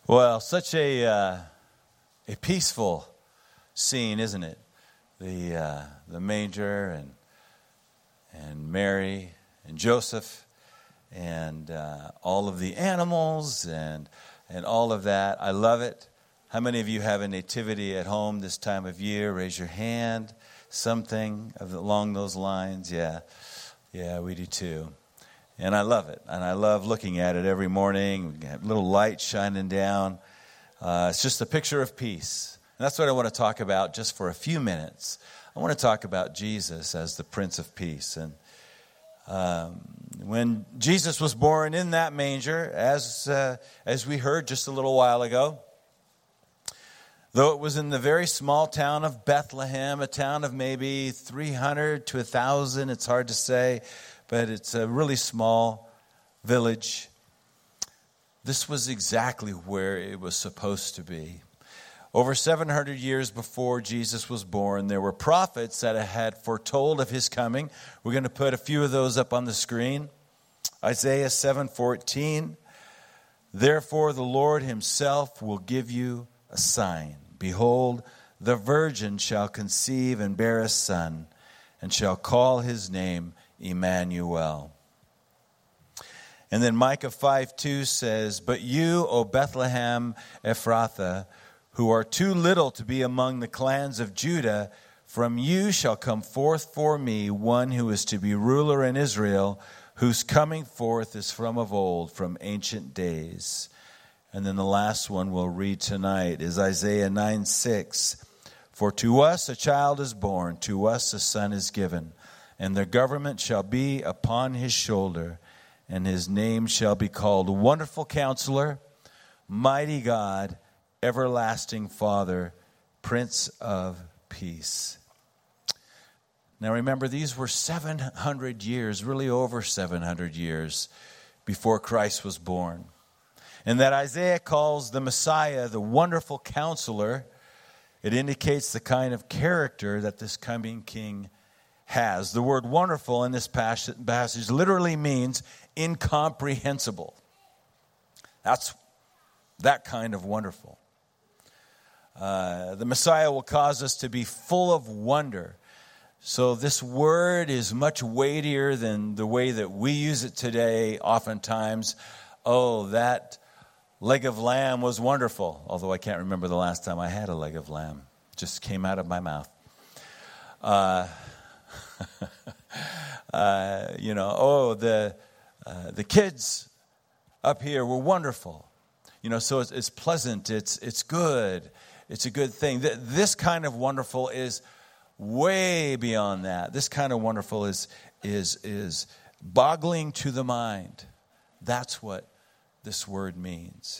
Well, such a peaceful scene, isn't it? The manger and Mary and Joseph and all of the animals and all of that. I love it. How many of you have a nativity at home this time of year? Raise your hand. Something along those lines. Yeah, we do too. And I love it. And I love looking at it every morning. We have little light shining down. It's just a picture of peace. And that's what I want to talk about just for a few minutes. I want to talk about Jesus as the Prince of Peace. And when Jesus was born in that manger, as we heard just a little while ago, though it was in the very small town of Bethlehem, a town of maybe 300 to 1,000, it's hard to say, but it's a really small village. This was exactly where it was supposed to be. Over 700 years before Jesus was born, there were prophets that had foretold of his coming. We're going to put a few of those up on the screen. Isaiah 7:14. Therefore the Lord himself will give you a sign. Behold, the virgin shall conceive and bear a son, and shall call his name Emmanuel. And then Micah 5:2 says, But you, O Bethlehem Ephrathah, who are too little to be among the clans of Judah, from you shall come forth for me one who is to be ruler in Israel, whose coming forth is from of old, from ancient days. And then the last one we'll read tonight is Isaiah 9:6. For to us a child is born, to us a son is given, and the government shall be upon his shoulder, and his name shall be called Wonderful Counselor, Mighty God, Everlasting Father, Prince of Peace. Now remember, these were 700 years, really over 700 years before Christ was born. And that Isaiah calls the Messiah the Wonderful Counselor. It indicates the kind of character that this coming king has. The word wonderful in this passage literally means incomprehensible. That's that kind of wonderful. The Messiah will cause us to be full of wonder. So this word is much weightier than the way that we use it today. Oftentimes, oh, that leg of lamb was wonderful. Although I can't remember the last time I had a leg of lamb. It just came out of my mouth. The kids up here were wonderful. So it's pleasant. It's good. It's a good thing. This kind of wonderful is way beyond that. This kind of wonderful is boggling to the mind. That's what this word means.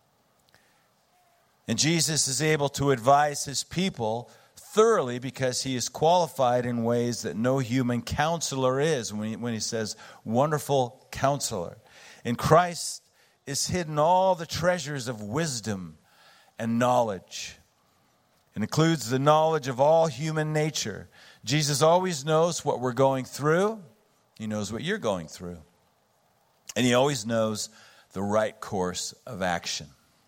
And Jesus is able to advise his people thoroughly because he is qualified in ways that no human counselor is when he says wonderful counselor. In Christ is hidden all the treasures of wisdom and knowledge. It includes the knowledge of all human nature. Jesus always knows what we're going through. He knows what you're going through. And he always knows the right course of action.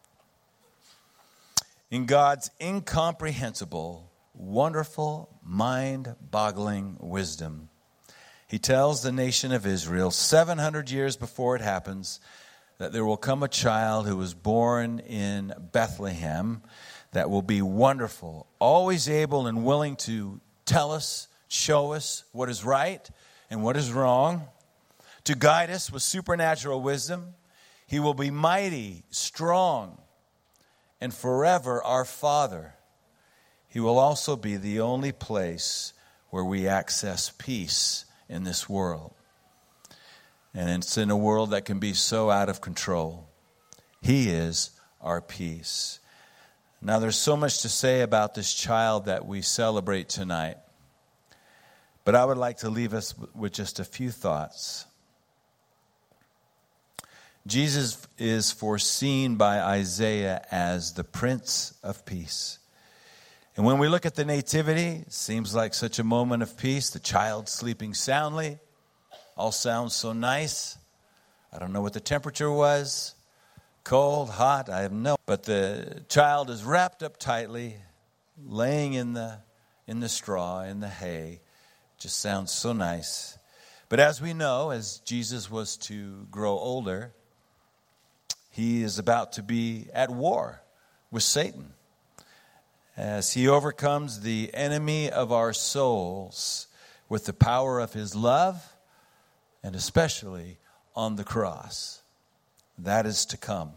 In God's incomprehensible, wonderful, mind-boggling wisdom, he tells the nation of Israel 700 years before it happens that there will come a child who was born in Bethlehem that will be wonderful, always able and willing to tell us, show us what is right and what is wrong, to guide us with supernatural wisdom. He will be mighty, strong, and forever our Father. He will also be the only place where we access peace in this world. And it's in a world that can be so out of control. He is our peace. Now, there's so much to say about this child that we celebrate tonight. But I would like to leave us with just a few thoughts. Jesus is foreseen by Isaiah as the Prince of Peace. And when we look at the Nativity, it seems like such a moment of peace. The child sleeping soundly. All sounds so nice. I don't know what the temperature was. cold, hot, I have no. But the child is wrapped up tightly, laying in the straw, in the hay. Just sounds so nice. But as we know, as Jesus was to grow older, he is about to be at war with Satan, as he overcomes the enemy of our souls with the power of his love, and especially on the cross. That is to come.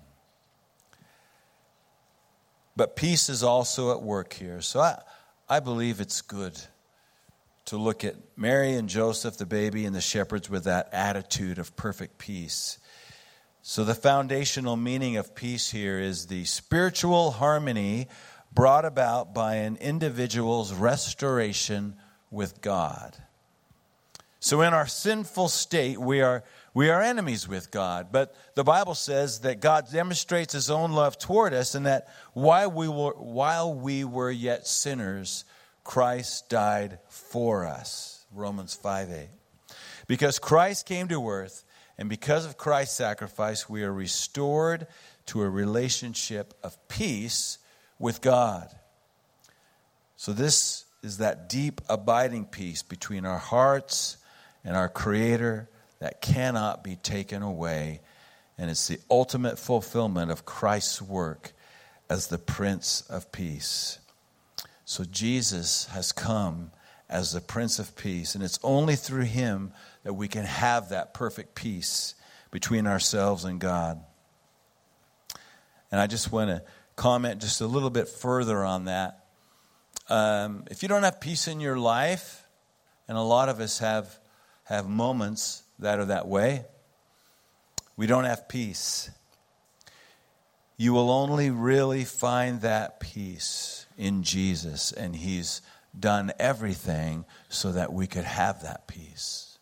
But peace is also at work here. So I believe it's good to look at Mary and Joseph, the baby, and the shepherds with that attitude of perfect peace. So the foundational meaning of peace here is the spiritual harmony brought about by an individual's restoration with God. So in our sinful state, we are enemies with God. But the Bible says that God demonstrates his own love toward us, and that while we were yet sinners, Christ died for us. Romans 5:8. Because Christ came to earth, and because of Christ's sacrifice, we are restored to a relationship of peace with God. So this is that deep, abiding peace between our hearts and our Creator that cannot be taken away. And it's the ultimate fulfillment of Christ's work as the Prince of Peace. So Jesus has come as the Prince of Peace, and it's only through him that we can have that perfect peace between ourselves and God. And I just want to comment just a little bit further on that. If you don't have peace in your life, and a lot of us have moments that are that way, we don't have peace. You will only really find that peace in Jesus, and he's done everything so that we could have that peace.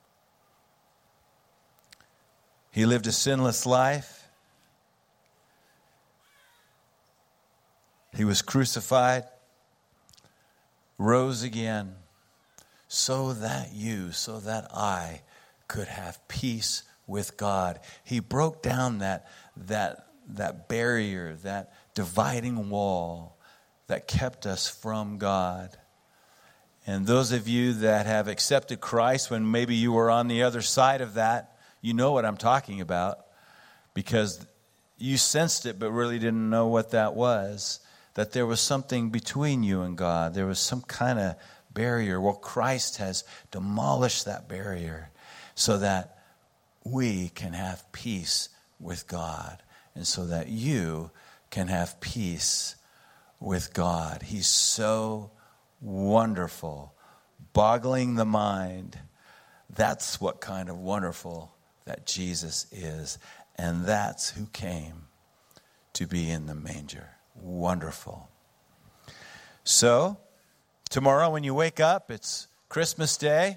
He lived a sinless life. He was crucified, rose again, so that I could have peace with God. He broke down that barrier, that dividing wall that kept us from God. And those of you that have accepted Christ, when maybe you were on the other side of that, you know what I'm talking about, because you sensed it but really didn't know what that was, that there was something between you and God. There was some kind of barrier. Well, Christ has demolished that barrier so that we can have peace with God, and so that you can have peace with God. He's so wonderful, boggling the mind. That's what kind of wonderful that Jesus is. And that's who came to be in the manger. Wonderful. So, tomorrow when you wake up, it's Christmas Day.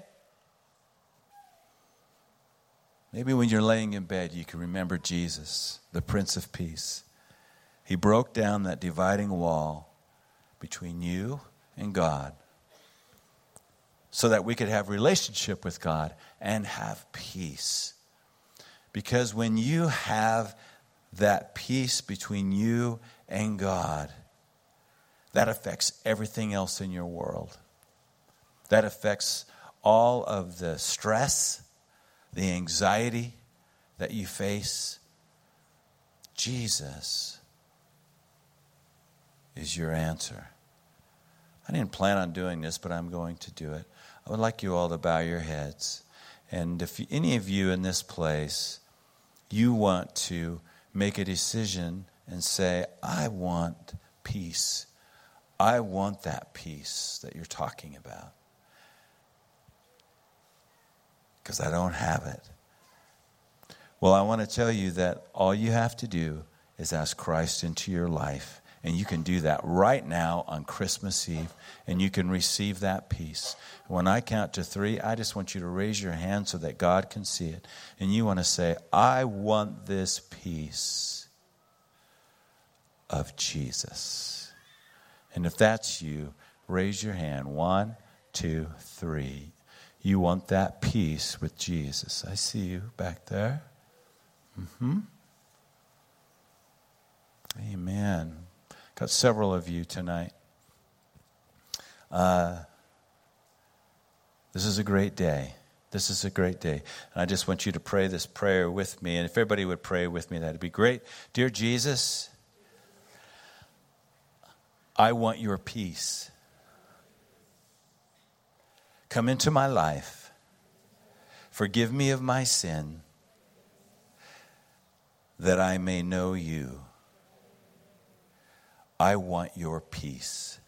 Maybe when you're laying in bed, you can remember Jesus, the Prince of Peace. He broke down that dividing wall between you and God so that we could have relationship with God and have peace. Because when you have that peace between you and God, that affects everything else in your world. That affects all of the stress, the anxiety that you face. Jesus is your answer. I didn't plan on doing this, but I'm going to do it. I would like you all to bow your heads. And if any of you in this place, you want to make a decision and say, I want peace. I want that peace that you're talking about. Because I don't have it. Well, I want to tell you that all you have to do is ask Christ into your life. And you can do that right now on Christmas Eve. And you can receive that peace. When I count to 3, I just want you to raise your hand so that God can see it. And you want to say, I want this peace of Jesus. And if that's you, raise your hand. 1, 2, 3. You want that peace with Jesus. I see you back there. Amen. Got several of you tonight. This is a great day. This is a great day. And I just want you to pray this prayer with me. And if everybody would pray with me, that'd be great. Dear Jesus, I want your peace. Come into my life. Forgive me of my sin, that I may know you. I want your peace.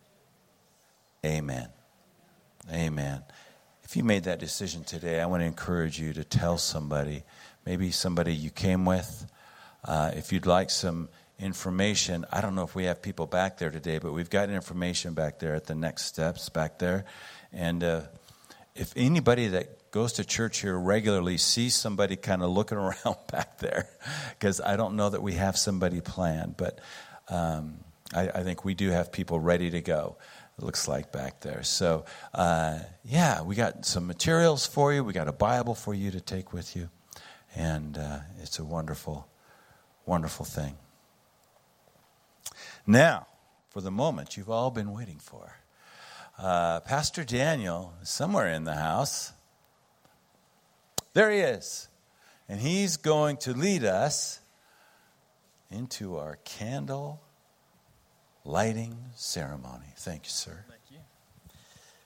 Amen. Amen. If you made that decision today, I want to encourage you to tell somebody, maybe somebody you came with. If you'd like some information, I don't know if we have people back there today, but we've got information back there at the next steps back there. And if anybody that goes to church here regularly sees somebody kind of looking around back there, because I don't know that we have somebody planned, but I think we do have people ready to go. It looks like back there. So, we got some materials for you. We got a Bible for you to take with you. And it's a wonderful, wonderful thing. Now, for the moment you've all been waiting for. Pastor Daniel is somewhere in the house. There he is. And he's going to lead us into our candle lighting ceremony. Thank you, sir.